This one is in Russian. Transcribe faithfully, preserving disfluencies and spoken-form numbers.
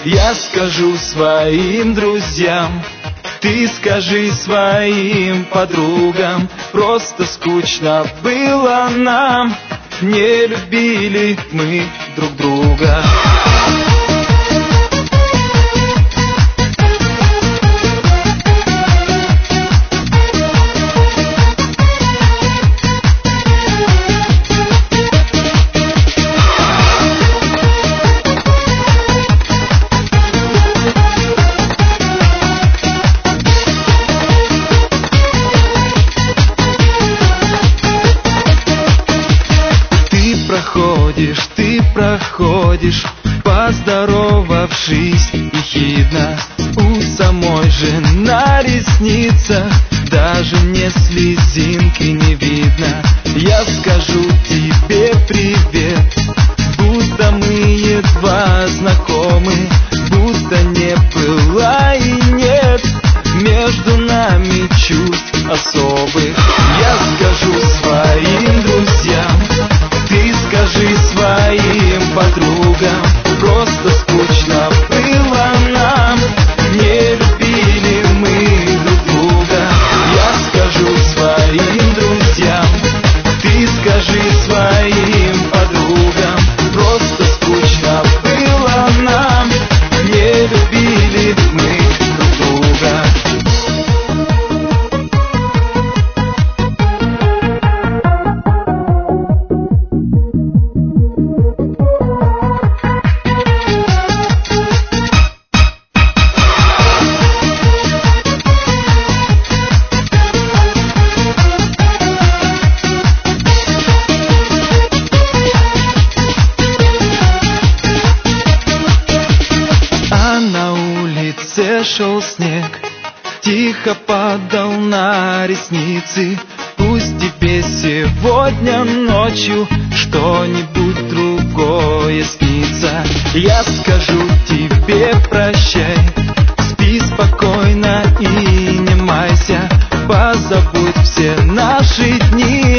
Я скажу своим друзьям, ты скажи своим подругам. Просто скучно было нам, не любили мы друг друга. Проходишь, ты проходишь, поздоровавшись ехидно. У самой же на ресницах даже мне слезинки не видно. Я скажу тебе привет, будто мы едва знакомы, будто не было и нет между нами чувств особых. Я скажу своим друзьям, ты скажи своим подругам, просто скучно было нам, не любили мы друг друга. Я скажу своим друзьям, ты скажи своим подругам, просто скучно было нам, не любили мы друг друга. Шел снег, тихо падал на ресницы. Пусть тебе сегодня ночью что-нибудь другое снится. Я скажу тебе прощай, спи спокойно и не майся, позабудь все наши дни.